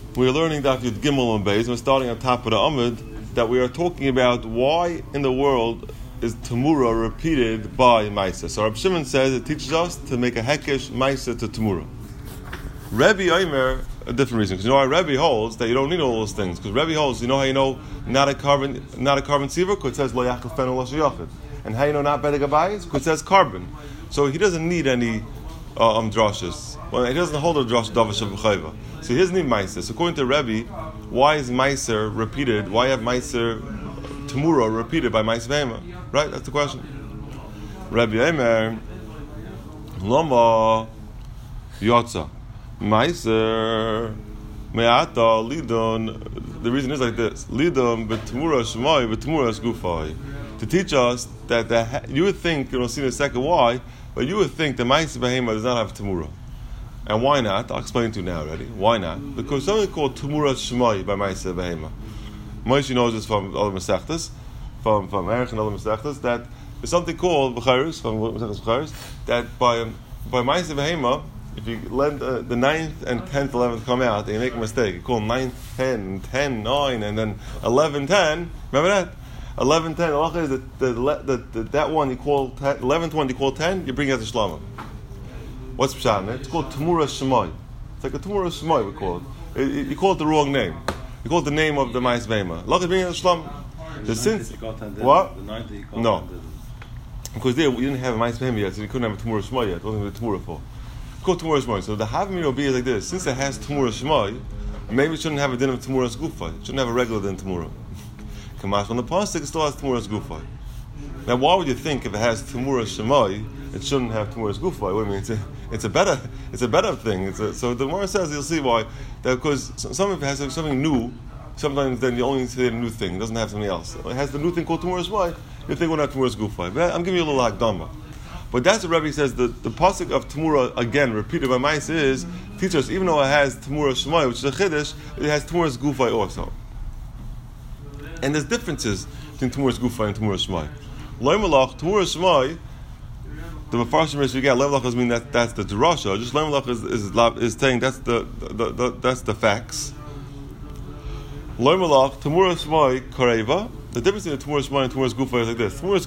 We're learning Daf Yud Gimel and Beis. We're starting on top of the Amud that we are talking about why in the world is Tamura repeated by Maisa. So Reb Shimon says it teaches us to make a Hekesh Maisa to Tamura. Rebbe Omer, a different reason, because you know why Rebbe holds that you don't need all those things. Because Rebbe holds, you know how you know not a carbon siver, because it says Lo Yachal Fen Lo Sheyachid. And how you know not Bedek Abayis? Because it says carbon. So he doesn't need any drashas. Well, he doesn't hold a drash Davash of B'chayva. So he doesn't need Meiser. So according to Rebbe, why is Meiser repeated? Why have Meiser Tamura repeated by Meiser Behema? Right? That's the question. Rebbe Omer, Lama Yotza Meiser Me'ata Lidon. The reason is like this: Lidon b'Tamura Shemai b'Tamura Shgufai. To teach us that you would think, you'll see in a second why, but you would think the Meiser Behema does not have Tamura. And why not? I'll explain to you now already. Why not? Because something called Tamura Shemai by Meiser Behema. Moshe knows this from other Masechtas, from Erech and other Masechtas, that there's something called B'chayris, from Masechtas B'chayris, that by Meiser Behema, if you let the 9th and 10th, 11th come out, and you make a mistake, you call 9th, 10, 10, 9, and then 11, 10. Remember that? 11, 10. Allah is that one you call 10, 11th one you call 10, you bring out the Shlama. What's Pshat in it? It's called Tamura Shemai. It's like a Tamura Shemai we call it. You call it the wrong name. You call it the name of the Ma'is Behema. Allah is bringing out the Shlama. Since what? No. Because there we didn't have a Ma'is Behema yet, so we couldn't have a Tamura Shemai yet. What was the Tamura for? It's called Tamura Shemai. So the Havim will be like this. Since it has Tamura Shemai, maybe it shouldn't have a din of Tamura Shgufai. It shouldn't have a regular din Tamura. Kamash on the pasuk, it still has Tamura Shgufai. Now, why would you think if it has Tamura Shemai, it shouldn't have Tamura Shgufai? What do you mean? It's a better thing. So the Gemara says you'll see why. That because some of it has something new. Sometimes then you only say a new thing. It doesn't have something else. It has the new thing called Tamura Shemai. You think we're not Tamura Shgufai. But I'm giving you a little Hakdama. But that's what Rebbe says. The pasuk of Tamura again repeated by Ma'is is teach us even though it has Tamura Shemai, which is a chiddush, it has Tamura Shgufai also. And there's differences between Tamura Shgufai and Tamura Shemai. Lo Malach, Tamura Shemai, the Mefarshim we get, Lo Malach doesn't mean that's the Drasha. Just Lo Malach is saying that's the facts. Lo Malach, Tamura Shemai, Kareva. The difference between Tamura Shemai and Tamura Shgufai is like this. Tamura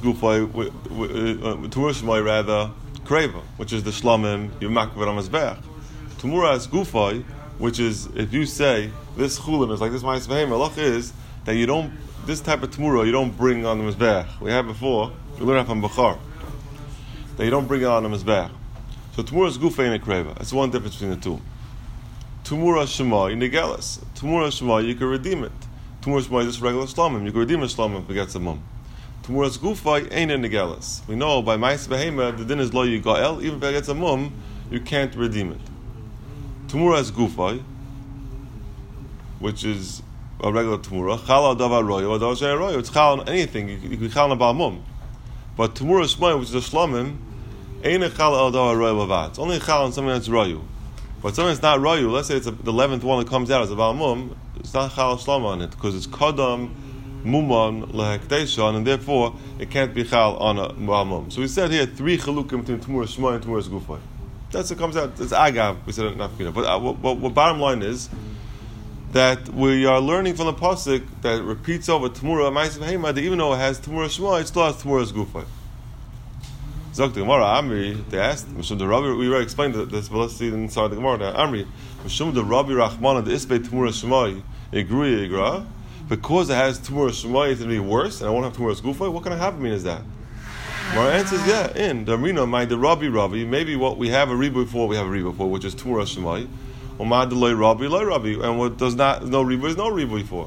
Shemai rather, Kareva, which is the Shlamim, Yemakev on Mizbeach. Tamura Shgufai, which is, if you say, this Chulim is like this Ma'is Behema, Allah is, that you don't, this type of Tamura you don't bring on the Mizbeach. We had before, we learned from Bachar, that you don't bring it on the Mizbeach. So Tamura is Gufay and a Kreva. That's one difference between the two. Tamura Shemai, Negelis. Tamura Shemai, you can redeem it. Tamura Shemai is just regular Shlamim. You can redeem a Shlamim if it gets a mum. Tamura is Gufay, ain't a Negelis. We know by Ma'is Behema, the din is Lo Yigael, even if it gets a mum, you can't redeem it. Tamura is Gufay, which is a regular Tamura. Chal davar royo, davar shei royo. It's chal on anything. You can chal on Baal Mum. But Tamura Shemai, which is a Shlamim, ain't a chal al davar royo bavad. It's only a chal on something that's royo. But something that's not royo, let's say it's the 11th one that comes out as a Baal Mum, it's not chal shlam on it because it's kadam muman lehekteshan, and therefore it can't be chal on a Baal Mum. So we said here 3 chalukim between Tamura Shemai and Tamura Shgufay. That's it comes out. It's agav. We said it not Fina. But what bottom line is that we are learning from the pasuk that it repeats over Tamura Ma'is Behema, that even though it has Tamura Shemai, it still has Tamura Shgufay. Zok the Gemara, Amri, they asked, Mishum the Rabbi, we already explained this, but let's see it inside the Gemara. Amri, Mishum the Rabbi Rachmana, the Isbei Tamura Shemai, Igru Yigra, because it has Tamura Shemai, it's going to be worse, and I won't have Tamura Shgufay, what kind of have mean is that? Gemara answers, yeah, in the Amrina, mind the Rabbi, maybe what we have a Ribu for, which is Tamura Shemai, and what does not no ribu is no ribu for.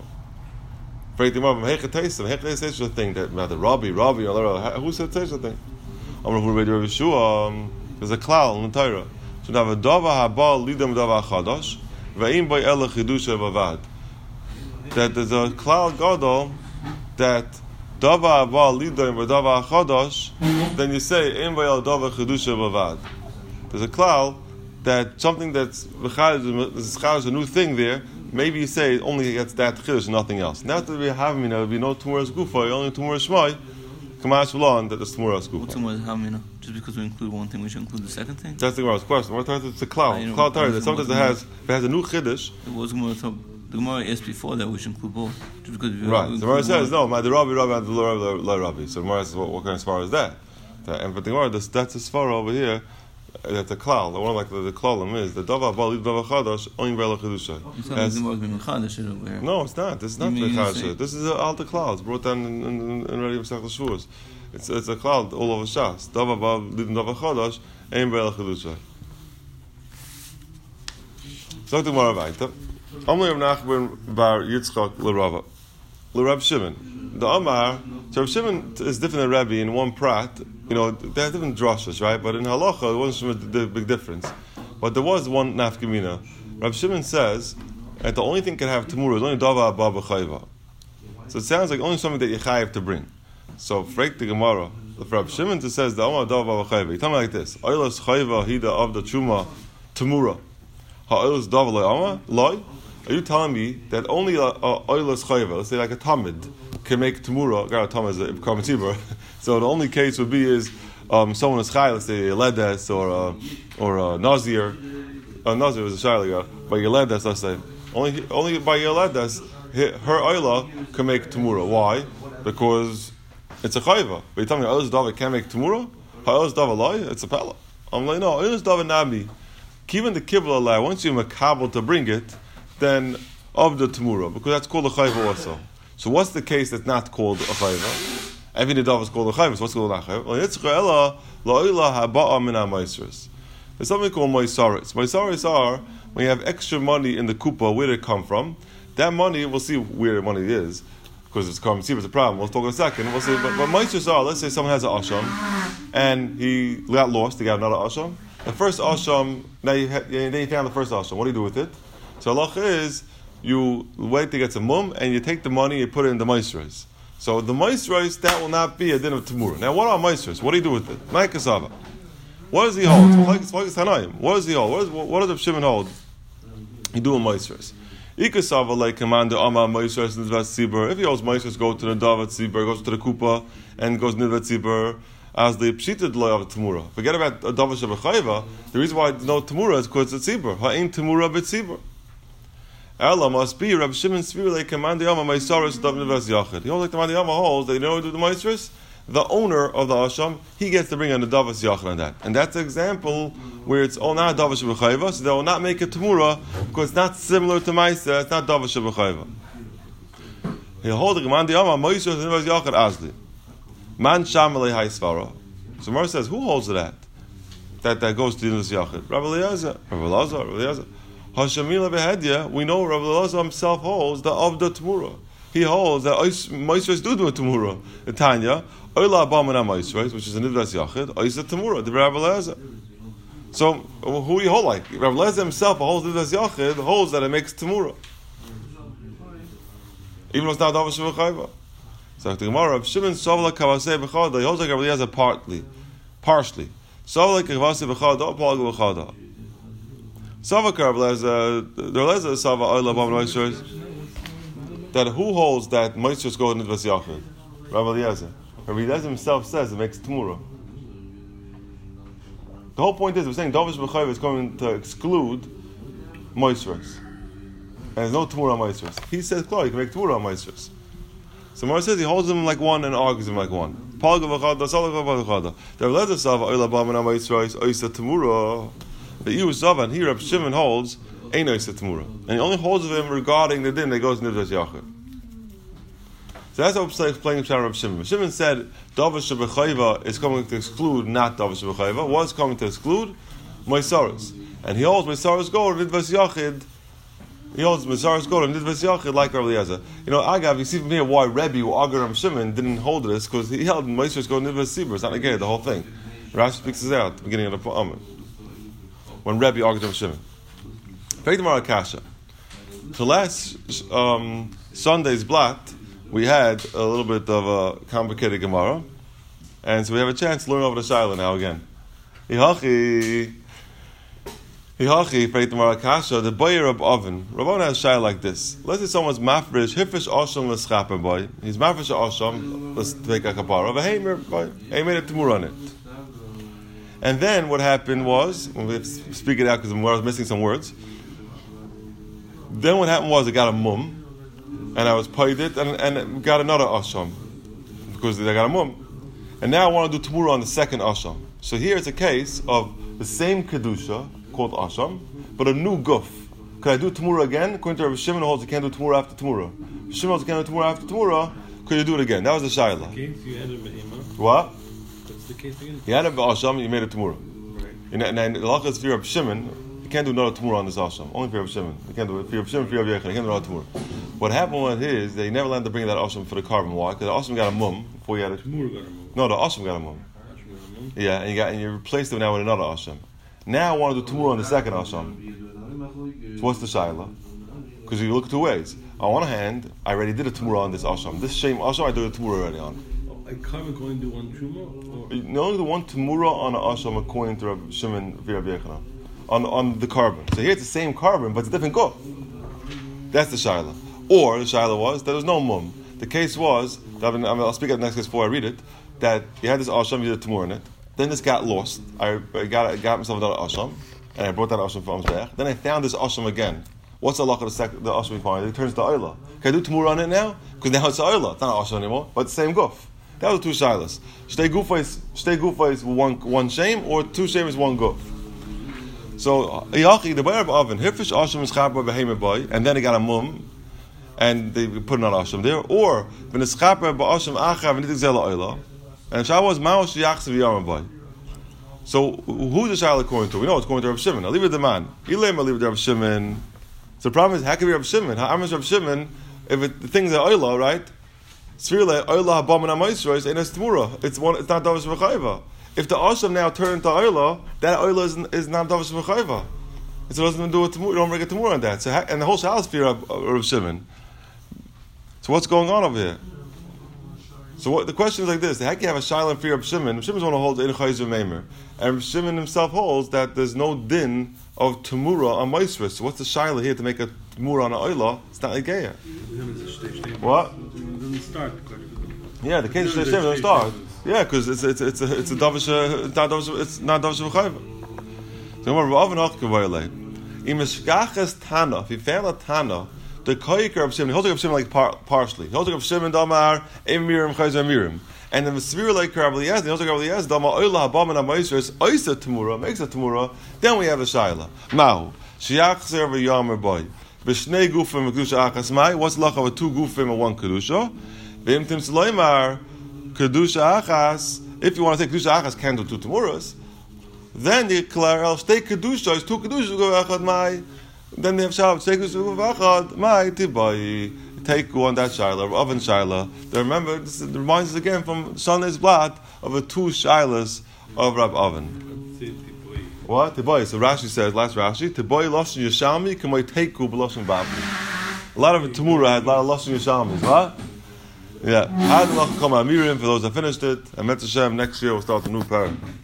Such a thing that the Rabbi, who said such a thing? There's a klal in the Torah. So now a dava haba lidam dava chadash, ve'im by ela chidusha vavad. That there's a klal gadol that dava haba lidam dava chadash. Then you say im by ela dava chidusha vavad. There's a klal that something that's a new thing there, maybe you say it only gets that chiddush, nothing else. Now that we have there will be no Tamura Shgufay, only Tamura Shemai, Kamash V'lan that the Tmuras Gufay. What's the word? How many? Just because we include one thing, we should include the second thing? That's the Gemara's question. It's a cloud. Cloud Torah. Sometimes if it has a new Chiddush. The Gemara asked before that we should include both. Just because Right. The Gemara says, no, my the Rabbi, and the Rabbi. So the Gemara says, what kind of svara is that? And but the Gemara, that's a svara over here. That's a klal. The one like the klalim is the dava bali dava chadash only bela chedusha. No, it's not. This is not the chadusha. This is all the clouds brought down in ready Masech Shavuos. It's a cloud all over Shas. Dava bali dava chadash ain't bela chedusha. So the Gemara weiter. Amli Rav Nachman bar Yitzchak l'Rab Shimon. The Amar, so Rav Shimon is different than Rabbi in one prat. They have different drashas, right? But in halacha, it wasn't a big difference. But there was one nafkamina. Rav Shimon says that the only thing can have tamura is only dava abba chayva. So it sounds like only something that you chayiv to bring. So freak the Gemara. If Rav Shimon says the Amar dava abba chayva, you tell me like this: Oilas chayva hida of the truma tamura. Ha'oilas dava loy loy. Are you telling me that only oilas chayva, let's say like a tamid, can make tamura? Got a tamid is a karmatibur. So the only case would be is someone is chay, let's say a ledes or a nazir. Nazir is a shayliga, but your ledes, let's say only by your ledes, her oila can make tamura. Why? Because it's a chayva. But you tell me oilas dava can make tamura? Oilas dava loy? It's a pella. I'm like no, oilas dava nabi. Even the kibla allow once you're makabel to bring it, then of the tamura, because that's called a chayva also. So what's the case that's not called a chayva? Every nidav is called a chayva. So what's called a chayva? There's something called moisaris. Moisaris are when you have extra money in the kupa. Where did it come from? That money, we'll see where the money is, because it's currency. It's a problem. We'll talk in a second. We'll see. But moisaris are. Let's say someone has an asham, and he got lost. He got another asham. The first asham. Now you found the first asham. What do you do with it? So halacha is you wait to get some mum and you take the money and you put it in the moisturized. So the moisturized, that will not be a din of tamura. Now what are moisturized? What do you do with it? Ma'ikasava. What does he hold? What does he hold? What does the Shimon hold? He do a moisturized. Ikasava like commander Ama moisturized nidvat tzibur. If he holds moisturized, go to the davat tzibur, goes to the kupa and goes nidvat tzibur. As the pshited loy of tamura. Forget about a davar shebechayva. The reason why there's no tamura is because it's a tzibur. Ha'in tamura b'tzibur. Ella must be Rabbi Shimon Svir like command the Yama Maisaris Dav Nivas Yachid. He holds like the man the Yama holds that you know do the Maisris. The owner of the Asham, he gets to bring on the Davas Yachid on that. And that's an example where it's all not Davas Shebechayva, so they will not make a Tamura because it's not similar to Maisa, it's not Davas Shebechayva. He holds the command the Yama Maisaris Nivas Yachid Asli. Man Shamalei Haisvara. So Mar says, who holds that? That goes to the Nivas Yachid. Rabbi Eliezer. Hashamila behedya, we know Rabbi Elazar himself holds the of the Tamura. He holds that Moisres do a Tamura. The Tanya, Oila Abamana Moisres, which is a Nivdas Yachid, Oisa Tamura, the Rabbi Elazar. So, who he hold like? Rabbi Elazar himself holds Nivdas Yachid, holds that it makes Tamura. Even though it's not Davash V'chayva. So, the Gemara, Rabbi Shimon Sovla Kavasei B'chada, he holds like Rabbi Elazar partially. Sovla Kavasei B'chada, Palag B'chada. Savakar Beleza Sava Oila Bam Moisres. That who holds that Moisres go into the Yachid? Rabbi Eliezer. Rabbi Eliezer himself says it makes Tamura. The whole point is we're saying Davish B'chayv is going to exclude Moisres. And there's no Tamura on Moisres. He says, "Claro, you can make Tamura on Moisres." So Mara says he holds him like one and argues him like one. Palga V'chada, Salga V'chada. Rabbi Eliezer Sava Oila Bam Moisres Oisa Tamura. The Iu Zavan here, Rabbi Shimon holds Ein Oisa Tamura, and he only holds of him regarding the din that goes in Nivdas Yachid. So that's what we're explaining to Rabbi Shimon. Rabbi Shimon said Davar Shebechayva is coming to exclude not Davar Shebechayva, was coming to exclude Moisaris, and he holds Moisaris gold in Nivdas Yachid. He holds Moisaris gold in Nivdas Yachid like Rabbi Eliezer. Agav, you see from here why Rebbe or Agar Rabbi Shimon didn't hold this because he held Moisaris gold in Nivdas Tzibur. It's not again the whole thing. Rashi speaks this out at the beginning of the Amud. When Rebbe argued with Shimon. Take the Marakasha. So last Sunday's blot, we had a little bit of a complicated Gemara, and so we have a chance to learn over the Shaila now again. Hihachi, Freit Marakasha, the boyer of oven. Rabban has shy like this. Let's say someone's mafresh, hifish asham l'schaper boy. He's mafresh asham, let's take a kapara of a hamer boy. He made a tamur on it. And then what happened was, we have to speak it out because I was missing some words. Then what happened was I got a mum, and I was paid it, and got another asham because I got a mum. And now I want to do tamura on the second asham. So here it's a case of the same kedusha called asham, but a new guf. Could I do tamura again? According to Rabbi Shimon holds you can't do tamura after tamura. Shimon holds you can't do tamura after tamura. Could you do it again? That was the shaila. What? What's the case again? You had a asham, you made a tamura. Right. And the halacha is for Rabbi Shimon. You can't do another tamura on this asham. Only for Rabbi Shimon. You can't do it for Rabbi Shimon, for Rabbi Yechon. You can't do another tamura. What happened was they never landed to bring that asham for the carbon. Why? Because the asham got a mum before you had it. Tamur got a mum. No, the asham got a mum. Yeah, and you replaced it now with another asham. Now I want to do tamura on the second asham. So what's the shaila? Because you look two ways. On one hand, I already did a tamura on this asham. This same asham I did a tamura already on. I can't go and do one truma? You only do one tamura on an asham according to Rabbi Shimon Rabbi Yechon on the carbon. So here it's the same carbon, but it's a different go. That's the shaila. Or the shaila was that there was no mum. The case was, I'll speak at the next case before I read it, that you had this asham, you did a tamura in it. Then this got lost. I got myself another asham, and I brought that asham from Amzbech. Then I found this asham again. What's the halacha of the asham we find? It turns to oila. Can I do tamura on it now? Because now it's oila. It's not an asham anymore, but it's the same guf. That was two shilas. Shtei gufa is one shame, or two shame is one guf. So Yachi, the buyer of oven, hifish asham is chapa behemoth boy, and then he got a mum, and they put another asham there. Or when it's chapa ba'asham achav and it zela oila, and Shah was ma'osh yachs v'yamar boy. So who's the shayla according to? We know it's going to Rav Shimon. I'll leave it to the man. Ilem, I'll leave it to Rav Shimon. So the problem is, how can we Rav Shimon? How much Rav Shimon if the things are oila, right? Sfirle oila habaman amoisros ain't a stamura. It's not davish v'chayva. If the asham now turned to oila, that oila is not davish v'chayva. So it doesn't do a tamura. You don't make a tamura on that. So and the whole shayla is for Rav Shimon. So what's going on over here? So the question is like this: how can you have a shayla and fear of Shimon? Shimon's want to hold in chayzer meimer, and Shimon himself holds that there's no din of tamura on moisris. So what's the shayla here to make a tamura on an oila? It's not like geya. What? It doesn't start. Yeah, the case of doesn't start. Yeah, because it's a davish. It's not davish v'chayva. So remember, Rav Avin Achkavayle. Imeshkachas Tana. If you found a Tana. The koyker of Shimon, he holds like Shimon like partially. He holds like Shimon damar emirim chayzer mirim, and then the severe like Rabbi Eliezer, he holds like Rabbi Eliezer damar oila habaman amoisros oisa tamura makes a tamura. Then we have a shaila. Mahu shiachzer v'yamer boy b'shnei gufim kedusha achas mai. What's the lacha of two gufim and one kedusha? V'imtim saloimar kedusha achas. If you want to take kedusha achas, can't do two tamuras. Then you declare el shtei kedusha is two kedusha go achad mai. Then they have Shabbat. Take on that Shaila, oven Shaila. Remember, this reminds us again from Shonei's blot of the two Shailas of Rab Oven. What? Tiboy. So Rashi says, last Rashi, Tiboy Lashon Yeshami, Kamoi Teiku B'Lashon Babli. A lot of Tamura had a lot of Lashon Yeshamis, what? Yeah. Had Lach Kama Amirim, for those that finished it, and Metz Hashem, next year we'll start a new parak.